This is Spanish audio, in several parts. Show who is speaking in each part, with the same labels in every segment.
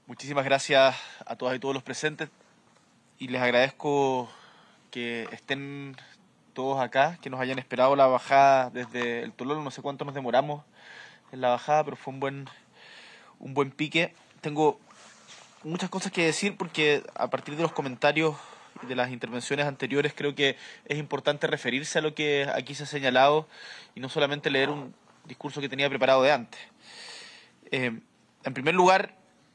Speaker 1: Muchísimas gracias a todas y todos los presentes y les agradezco que estén todos acá, que nos hayan esperado la bajada desde el Tololo. No sé cuánto nos demoramos en la bajada, pero fue un buen pique. Tengo muchas cosas que decir porque a partir de los comentarios y de las intervenciones anteriores creo que es importante referirse a lo que aquí se ha señalado y no solamente leer un discurso que tenía preparado de antes. En primer lugar,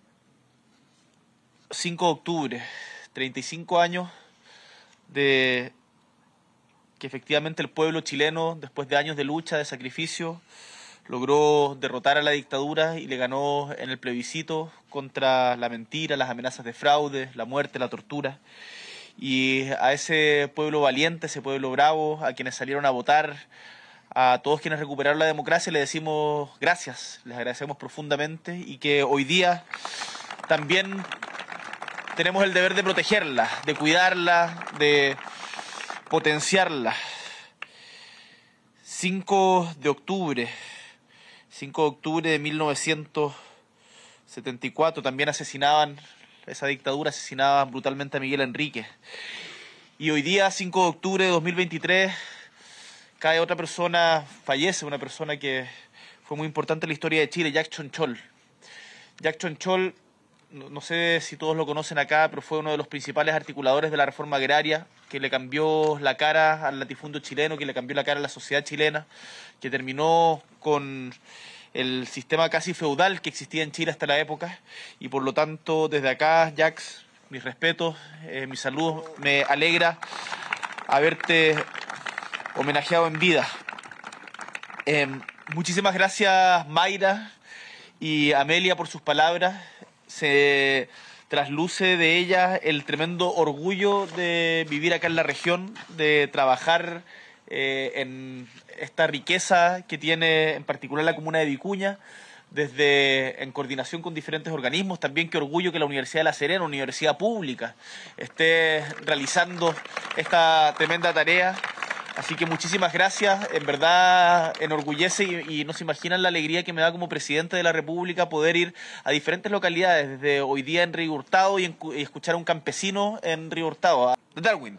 Speaker 1: 5 de octubre, 35 años de que efectivamente el pueblo chileno, después de años de lucha, de sacrificio, logró derrotar a la dictadura y le ganó en el plebiscito contra la mentira, las amenazas de fraude, la muerte, la tortura. Y a ese pueblo valiente, ese pueblo bravo, a quienes salieron a votar, a todos quienes recuperaron la democracia, le decimos gracias, les agradecemos profundamente y que hoy día también tenemos el deber de protegerla, de cuidarla, de potenciarla. 5 de octubre de 1974, también esa dictadura asesinaba brutalmente a Miguel Enríquez. Y hoy día, 5 de octubre de 2023, cae otra persona, fallece una persona que fue muy importante en la historia de Chile, Jack Chonchol. Jack Chonchol, no sé si todos lo conocen acá, pero fue uno de los principales articuladores de la reforma agraria, que le cambió la cara al latifundio chileno, que le cambió la cara a la sociedad chilena, que terminó con el sistema casi feudal que existía en Chile hasta la época. Y por lo tanto, desde acá, Jax, mis respetos, mis saludos, me alegra haberte homenajeado en vida. Muchísimas gracias, Mayra y Amelia, por sus palabras. Se trasluce de ella el tremendo orgullo de vivir acá en la región, de trabajar en esta riqueza que tiene en particular la comuna de Vicuña, en coordinación con diferentes organismos. También qué orgullo que la Universidad de La Serena, universidad pública, esté realizando esta tremenda tarea. Así que muchísimas gracias, en verdad enorgullece y no se imaginan la alegría que me da como presidente de la República poder ir a diferentes localidades, desde hoy día en Río Hurtado y escuchar a un campesino en Río Hurtado, de Darwin.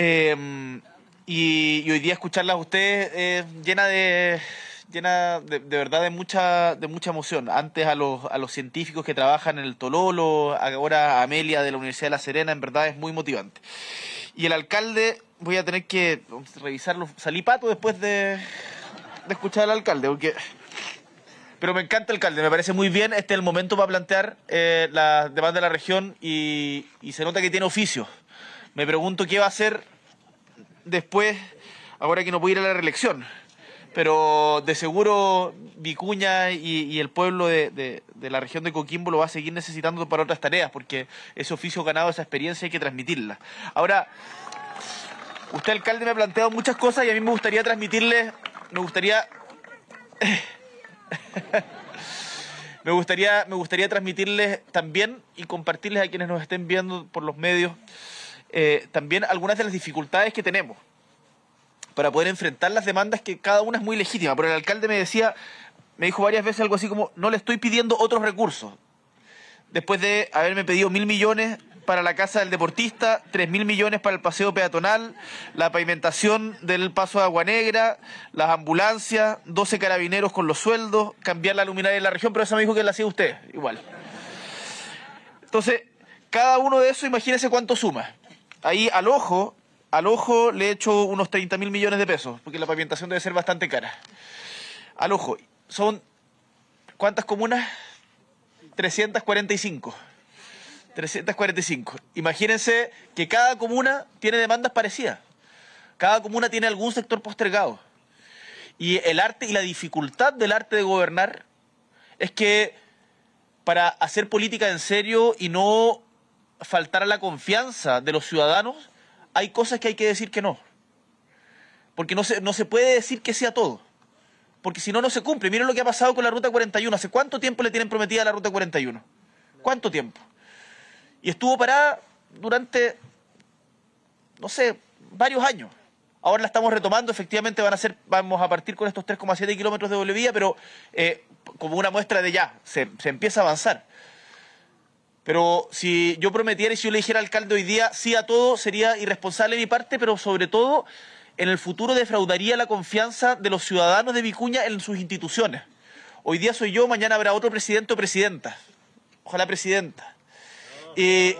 Speaker 1: Y hoy día escucharlas a ustedes llena de verdad de mucha emoción. Antes a los científicos que trabajan en el Tololo, ahora a Amelia de la Universidad de La Serena, en verdad es muy motivante. Y el alcalde, voy a tener que revisarlo, salí pato después de escuchar al alcalde, pero me encanta el alcalde, me parece muy bien. Este es el momento para plantear las demandas de la región y se nota que tiene oficio. Me pregunto qué va a hacer después, ahora que no puede ir a la reelección. Pero de seguro Vicuña y el pueblo de la región de Coquimbo lo va a seguir necesitando para otras tareas, porque ese oficio ganado, esa experiencia hay que transmitirla. Ahora, usted, alcalde, me ha planteado muchas cosas y a mí me gustaría transmitirle, me gustaría transmitirles también y compartirles a quienes nos estén viendo por los medios también algunas de las dificultades que tenemos para poder enfrentar las demandas, que cada una es muy legítima. Pero el alcalde me dijo varias veces algo así como: no le estoy pidiendo otros recursos. Después de haberme pedido 1.000 millones para la casa del deportista, 3.000 millones para el paseo peatonal, la pavimentación del paso de Agua Negra, las ambulancias, 12 carabineros con los sueldos, cambiar la luminaria de la región, pero eso me dijo que la hacía usted, igual. Entonces, cada uno de esos, imagínese cuánto suma. Ahí al ojo le he hecho unos 30.000 millones de pesos, porque la pavimentación debe ser bastante cara. Al ojo, son, ¿cuántas comunas? 345. Imagínense que cada comuna tiene demandas parecidas. Cada comuna tiene algún sector postergado. Y el arte y la dificultad del arte de gobernar es que para hacer política en serio y no faltar a la confianza de los ciudadanos, hay cosas que hay que decir que no. Porque no se puede decir que sea todo. Porque si no, no se cumple. Miren lo que ha pasado con la Ruta 41. ¿Hace cuánto tiempo le tienen prometida la Ruta 41? ¿Cuánto tiempo? Y estuvo parada durante, no sé, varios años. Ahora la estamos retomando, efectivamente vamos a partir con estos 3,7 kilómetros de doble vía, pero como una muestra de ya, se empieza a avanzar. Pero si yo prometiera y si yo le dijera al alcalde hoy día sí a todo, sería irresponsable de mi parte, pero sobre todo en el futuro defraudaría la confianza de los ciudadanos de Vicuña en sus instituciones. Hoy día soy yo, mañana habrá otro presidente o presidenta. Ojalá presidenta. Y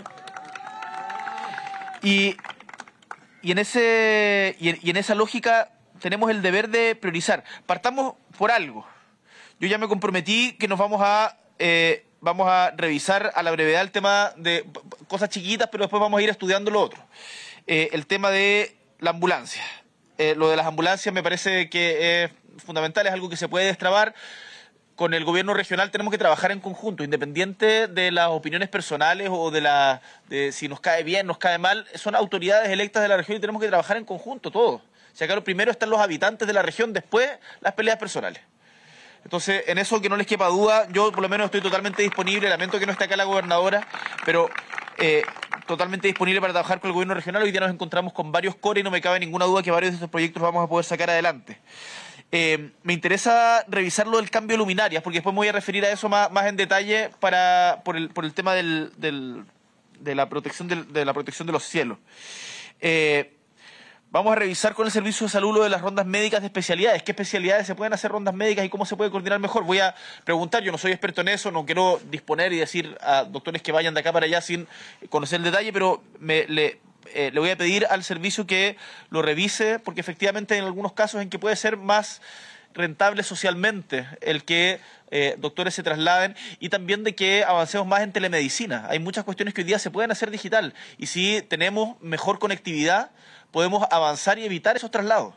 Speaker 1: en esa lógica tenemos el deber de priorizar. Partamos por algo. Yo ya me comprometí que nos vamos a revisar a la brevedad el tema de cosas chiquitas, pero después vamos a ir estudiando lo otro. El tema de la ambulancia. Lo de las ambulancias me parece que es fundamental, es algo que se puede destrabar. Con el gobierno regional tenemos que trabajar en conjunto, independiente de las opiniones personales o de si nos cae bien, nos cae mal. Son autoridades electas de la región y tenemos que trabajar en conjunto todos. O sea, claro, primero están los habitantes de la región, después las peleas personales. Entonces, en eso que no les quepa duda, yo por lo menos estoy totalmente disponible, lamento que no esté acá la gobernadora, pero totalmente disponible para trabajar con el gobierno regional. Hoy día nos encontramos con varios core y no me cabe ninguna duda que varios de estos proyectos los vamos a poder sacar adelante. Me interesa revisar lo del cambio de luminarias, porque después me voy a referir a eso más en detalle por el tema de la protección de los cielos. Vamos a revisar con el Servicio de Salud lo de las rondas médicas de especialidades. ¿Qué especialidades se pueden hacer rondas médicas y cómo se puede coordinar mejor? Voy a preguntar, yo no soy experto en eso, no quiero disponer y decir a doctores que vayan de acá para allá sin conocer el detalle, pero le voy a pedir al servicio que lo revise, porque efectivamente en algunos casos en que puede ser más rentable socialmente el que doctores se trasladen, y también de que avancemos más en telemedicina. Hay muchas cuestiones que hoy día se pueden hacer digital, y si tenemos mejor conectividad podemos avanzar y evitar esos traslados.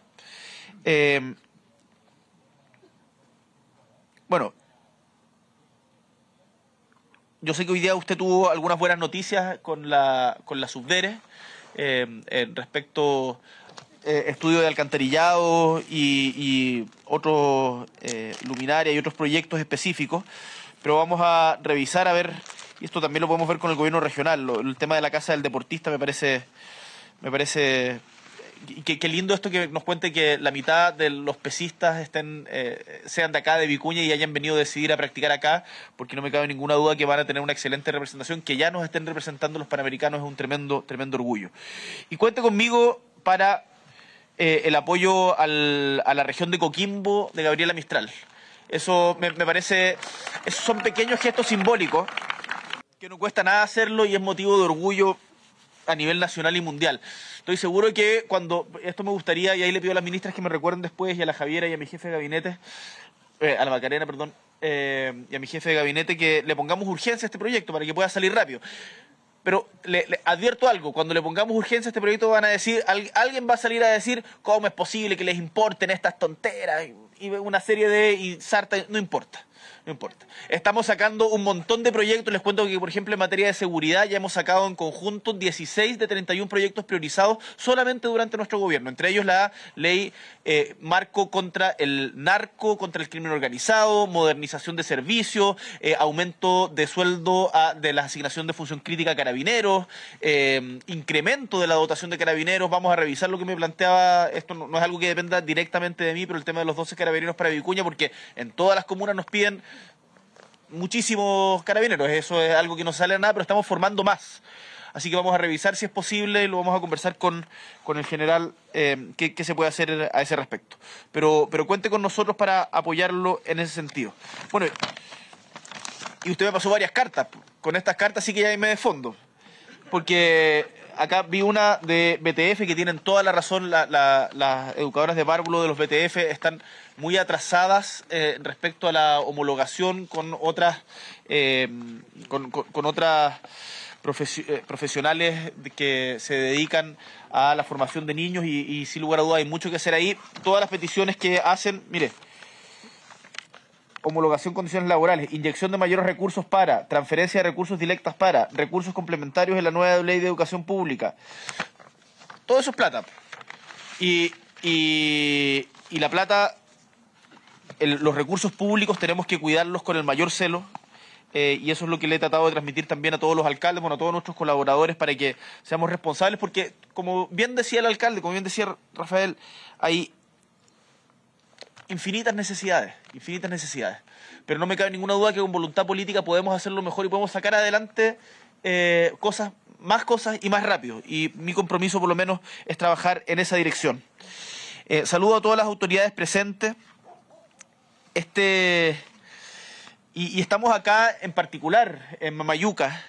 Speaker 1: Bueno, yo sé que hoy día usted tuvo algunas buenas noticias con la Subdere respecto estudio de alcantarillado y otros luminarias y otros proyectos específicos, pero vamos a revisar a ver, y esto también lo podemos ver con el gobierno regional, el tema de la casa del deportista me parece qué lindo esto que nos cuente que la mitad de los pesistas sean de acá, de Vicuña, y hayan venido a decidir a practicar acá, porque no me cabe ninguna duda que van a tener una excelente representación. Que ya nos estén representando los panamericanos es un tremendo orgullo. Y cuente conmigo para el apoyo a la región de Coquimbo de Gabriela Mistral. Eso me parece, esos son pequeños gestos simbólicos que no cuesta nada hacerlo y es motivo de orgullo a nivel nacional y mundial. Estoy seguro que esto me gustaría, y ahí le pido a las ministras que me recuerden después, y a la Javiera y a mi jefe de gabinete, a la Macarena, perdón, y a mi jefe de gabinete, que le pongamos urgencia a este proyecto para que pueda salir rápido. Pero le advierto algo, cuando le pongamos urgencia a este proyecto van a decir, alguien va a salir a decir cómo es posible que les importen estas tonteras y una serie y sarta, no importa. Estamos sacando un montón de proyectos. Les cuento que, por ejemplo, en materia de seguridad ya hemos sacado en conjunto 16 de 31 proyectos priorizados solamente durante nuestro gobierno. Entre ellos la ley marco contra el narco, contra el crimen organizado, modernización de servicios, aumento de sueldo de la asignación de función crítica a carabineros, incremento de la dotación de carabineros. Vamos a revisar lo que me planteaba. Esto no es algo que dependa directamente de mí, pero el tema de los 12 carabineros para Vicuña, porque en todas las comunas nos piden muchísimos carabineros. Eso es algo que no sale a nada, pero estamos formando más. Así que vamos a revisar si es posible y lo vamos a conversar con el general qué se puede hacer a ese respecto. Pero cuente con nosotros para apoyarlo en ese sentido. Bueno, y usted me pasó varias cartas. Con estas cartas sí que ya me de fondo. Porque acá vi una de BTF que tienen toda la razón. Las educadoras de párvulo de los BTF están muy atrasadas respecto a la homologación con otras profesionales que se dedican a la formación de niños y sin lugar a dudas hay mucho que hacer ahí. Todas las peticiones que hacen, mire, homologación, condiciones laborales, inyección de mayores recursos para, transferencia de recursos directas para, recursos complementarios en la nueva ley de educación pública. Todo eso es plata. Y la plata, los recursos públicos tenemos que cuidarlos con el mayor celo. Y eso es lo que le he tratado de transmitir también a todos los alcaldes, a todos nuestros colaboradores, para que seamos responsables, porque como bien decía el alcalde, como bien decía Rafael, hay infinitas necesidades. pero no me cabe ninguna duda que con voluntad política podemos hacerlo mejor y podemos sacar adelante más cosas y más rápido. Y mi compromiso por lo menos es trabajar en esa dirección. Saludo a todas las autoridades presentes. Y estamos acá en particular, en Mamayuca,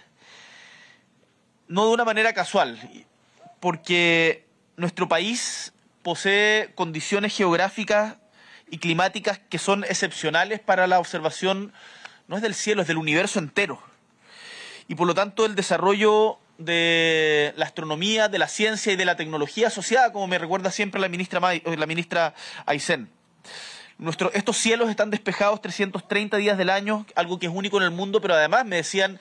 Speaker 1: no de una manera casual, porque nuestro país posee condiciones geográficas y climáticas que son excepcionales para la observación, no es del cielo, es del universo entero. Y por lo tanto el desarrollo de la astronomía, de la ciencia y de la tecnología asociada, como me recuerda siempre la ministra Aysén. Estos cielos están despejados 330 días del año, algo que es único en el mundo, pero además me decían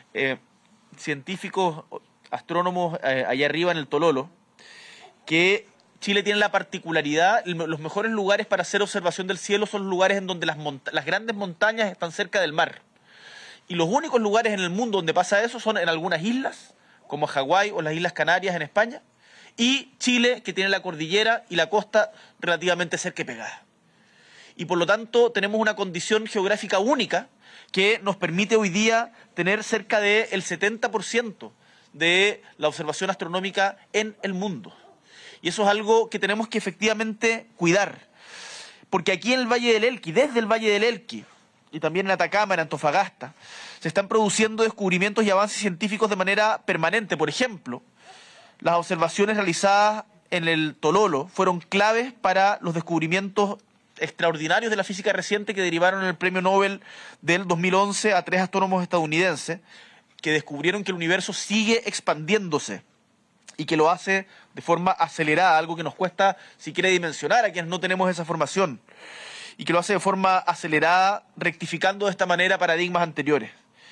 Speaker 1: científicos, astrónomos allá arriba en el Tololo, que Chile tiene la particularidad, los mejores lugares para hacer observación del cielo son los lugares en donde las grandes montañas están cerca del mar. Y los únicos lugares en el mundo donde pasa eso son en algunas islas, como Hawái o las Islas Canarias en España, y Chile, que tiene la cordillera y la costa relativamente cerca y pegada. Y por lo tanto tenemos una condición geográfica única que nos permite hoy día tener cerca del 70% de la observación astronómica en el mundo. Y eso es algo que tenemos que efectivamente cuidar. Porque aquí en el Valle del Elqui, desde el Valle del Elqui, y también en Atacama, en Antofagasta, se están produciendo descubrimientos y avances científicos de manera permanente. Por ejemplo, las observaciones realizadas en el Tololo fueron claves para los descubrimientos extraordinarios de la física reciente que derivaron en el premio Nobel del 2011 a 3 astrónomos estadounidenses que descubrieron que el universo sigue expandiéndose y que lo hace de forma acelerada, algo que nos cuesta siquiera dimensionar a quienes no tenemos esa formación, y que lo hace de forma acelerada, rectificando de esta manera paradigmas anteriores.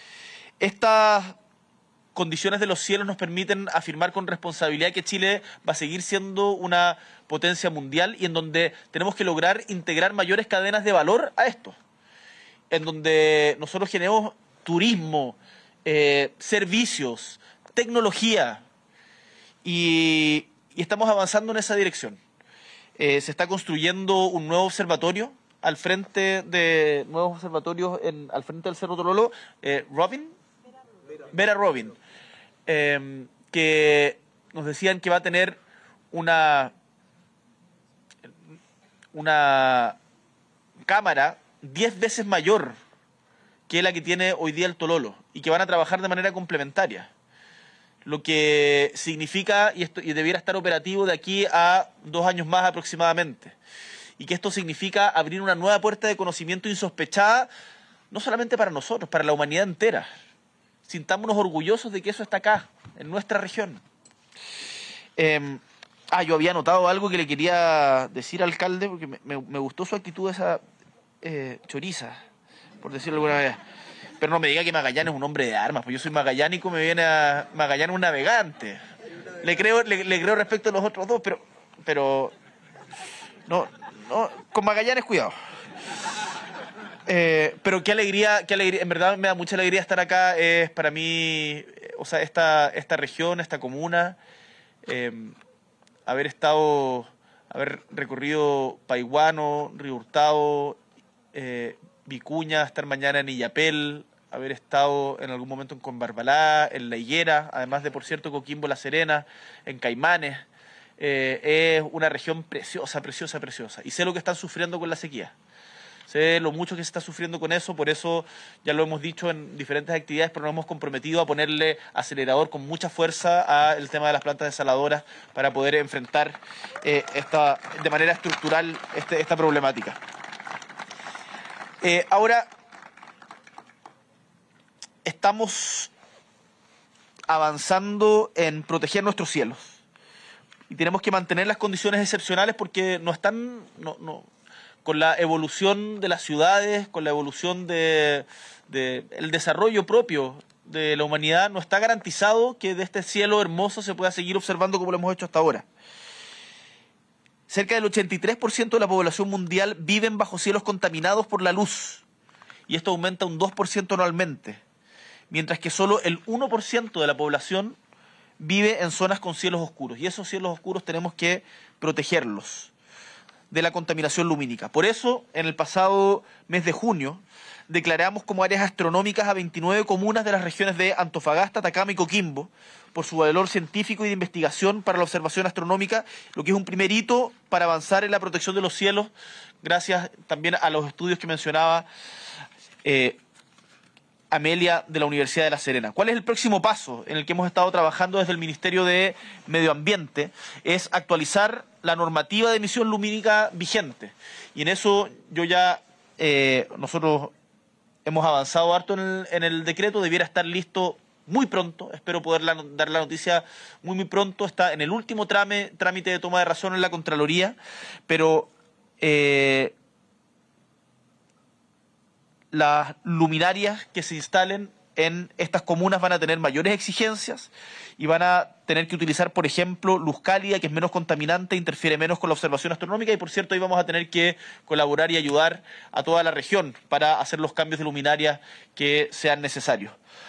Speaker 1: Estas condiciones de los cielos nos permiten afirmar con responsabilidad que Chile va a seguir siendo una potencia mundial y en donde tenemos que lograr integrar mayores cadenas de valor a esto, en donde nosotros generemos turismo, servicios, tecnología, y estamos avanzando en esa dirección. Se está construyendo un nuevo observatorio al frente de nuevos observatorios al frente del Cerro Tololo, Vera Robin, que nos decían que va a tener una cámara 10 veces mayor que la que tiene hoy día el Tololo y que van a trabajar de manera complementaria. Lo que significa, y debiera estar operativo de aquí a 2 años más aproximadamente, y que esto significa abrir una nueva puerta de conocimiento insospechada, no solamente para nosotros, para la humanidad entera. Sintámonos orgullosos de que eso está acá, en nuestra región. Yo había notado algo que le quería decir al alcalde, porque me gustó su actitud esa choriza, por decirlo alguna vez. Pero no me diga que Magallanes es un hombre de armas, pues yo soy magallánico, me viene a Magallanes un navegante. Le creo respecto a los otros dos, pero no, con Magallanes cuidado. Pero qué alegría, en verdad me da mucha alegría estar acá, es para mí, esta región, esta comuna, haber recorrido Paihuano, Río Hurtado, Vicuña, estar mañana en Illapel, haber estado en algún momento en Conbarbalá, en La Higuera, además de, por cierto, Coquimbo, La Serena, en Caimanes. Es una región preciosa, preciosa, preciosa. Y sé lo que están sufriendo con la sequía. Sé lo mucho que se está sufriendo con eso, por eso ya lo hemos dicho en diferentes actividades, pero nos hemos comprometido a ponerle acelerador con mucha fuerza al tema de las plantas desaladoras para poder enfrentar de manera estructural esta problemática. Ahora, estamos avanzando en proteger nuestros cielos y tenemos que mantener las condiciones excepcionales porque con la evolución de las ciudades, con la evolución del desarrollo propio de la humanidad, no está garantizado que de este cielo hermoso se pueda seguir observando como lo hemos hecho hasta ahora. Cerca del 83% de la población mundial viven bajo cielos contaminados por la luz, y esto aumenta un 2% anualmente, mientras que solo el 1% de la población vive en zonas con cielos oscuros, y esos cielos oscuros tenemos que protegerlos. de la contaminación lumínica. Por eso, en el pasado mes de junio, declaramos como áreas astronómicas a 29 comunas de las regiones de Antofagasta, Atacama y Coquimbo, por su valor científico y de investigación para la observación astronómica, lo que es un primer hito para avanzar en la protección de los cielos, gracias también a los estudios que mencionaba Amelia de la Universidad de La Serena. ¿Cuál es el próximo paso en el que hemos estado trabajando desde el Ministerio de Medio Ambiente? Es actualizar la normativa de emisión lumínica vigente. Y en eso nosotros hemos avanzado harto en el decreto, debiera estar listo muy pronto, espero poder dar la noticia muy pronto, está en el último trámite de toma de razón en la Contraloría, pero las luminarias que se instalen en estas comunas van a tener mayores exigencias y van a tener que utilizar, por ejemplo, luz cálida, que es menos contaminante, interfiere menos con la observación astronómica y, por cierto, ahí vamos a tener que colaborar y ayudar a toda la región para hacer los cambios de luminarias que sean necesarios.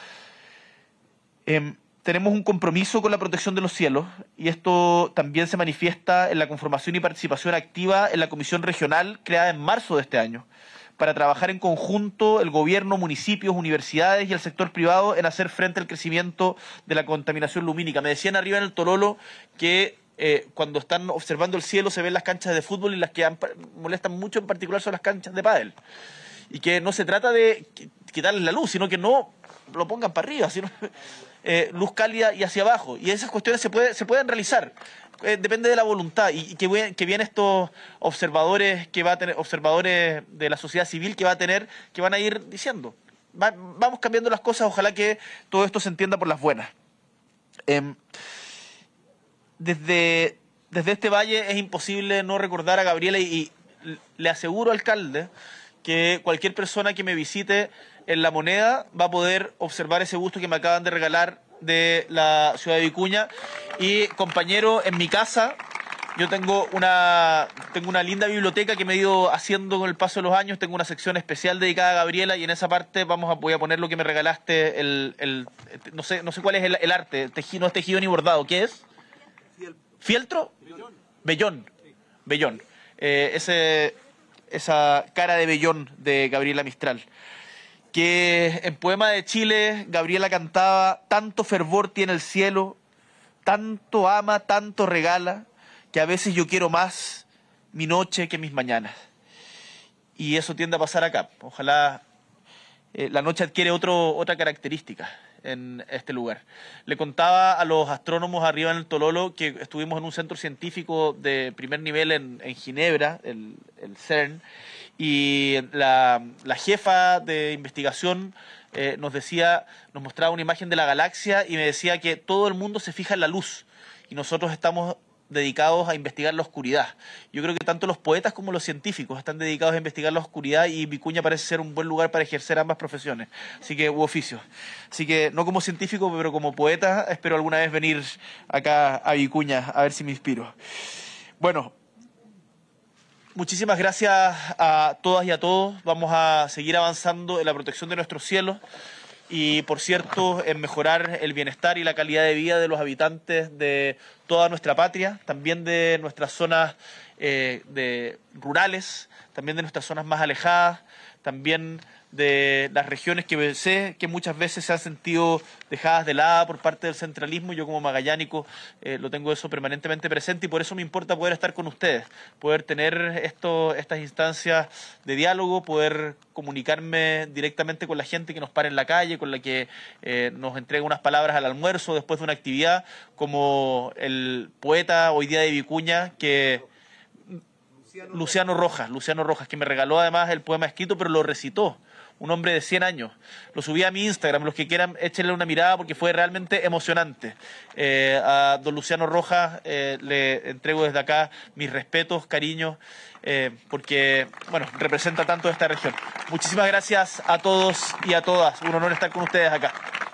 Speaker 1: Tenemos un compromiso con la protección de los cielos y esto también se manifiesta en la conformación y participación activa en la Comisión Regional creada en marzo de este año, para trabajar en conjunto el gobierno, municipios, universidades y el sector privado en hacer frente al crecimiento de la contaminación lumínica. Me decían arriba en el Tololo que cuando están observando el cielo se ven las canchas de fútbol y las que molestan mucho en particular son las canchas de pádel. Y que no se trata de quitarles la luz, sino que no lo pongan para arriba, sino luz cálida y hacia abajo. Y esas cuestiones se pueden realizar. Depende de la voluntad y que vienen estos observadores observadores de la sociedad civil que van a ir diciendo. Vamos cambiando las cosas, ojalá que todo esto se entienda por las buenas. Desde este valle es imposible no recordar a Gabriela y le aseguro, alcalde, que cualquier persona que me visite en La Moneda va a poder observar ese busto que me acaban de regalar de la ciudad de Vicuña. Y, compañero, en mi casa yo tengo una linda biblioteca que me he ido haciendo con el paso de los años. Tengo una sección especial dedicada a Gabriela y en esa parte voy a poner lo que me regalaste, no sé cuál es el arte, no es tejido ni bordado, ¿qué es? ¿Fieltro? Bellón. Bellón. Esa cara de Bellón de Gabriela Mistral, que en Poema de Chile Gabriela cantaba: tanto fervor tiene el cielo, tanto ama, tanto regala, que a veces yo quiero más mi noche que mis mañanas. Y eso tiende a pasar acá. Ojalá la noche adquiere otra característica en este lugar. Le contaba a los astrónomos arriba en el Tololo que estuvimos en un centro científico de primer nivel en Ginebra, el CERN, y la jefa de investigación nos mostraba una imagen de la galaxia y me decía que todo el mundo se fija en la luz y nosotros estamos dedicados a investigar la oscuridad. Yo creo que tanto los poetas como los científicos están dedicados a investigar la oscuridad y Vicuña parece ser un buen lugar para ejercer ambas profesiones, u oficios. Así que no como científico, pero como poeta, espero alguna vez venir acá a Vicuña a ver si me inspiro. Bueno, muchísimas gracias a todas y a todos. Vamos a seguir avanzando en la protección de nuestros cielos y, por cierto, en mejorar el bienestar y la calidad de vida de los habitantes de toda nuestra patria, también de nuestras zonas rurales, también de nuestras zonas más alejadas, también de las regiones que sé que muchas veces se han sentido dejadas de lado por parte del centralismo. Yo como magallánico lo tengo eso permanentemente presente y por eso me importa poder estar con ustedes, poder tener estas instancias de diálogo, poder comunicarme directamente con la gente que nos para en la calle, con la que nos entrega unas palabras al almuerzo después de una actividad, como el poeta hoy día de Vicuña, Luciano Rojas, que me regaló además el poema escrito, pero lo recitó. Un hombre de 100 años. Lo subí a mi Instagram, los que quieran échenle una mirada porque fue realmente emocionante. A don Luciano Rojas le entrego desde acá mis respetos, cariños, porque bueno, representa tanto esta región. Muchísimas gracias a todos y a todas. Un honor estar con ustedes acá.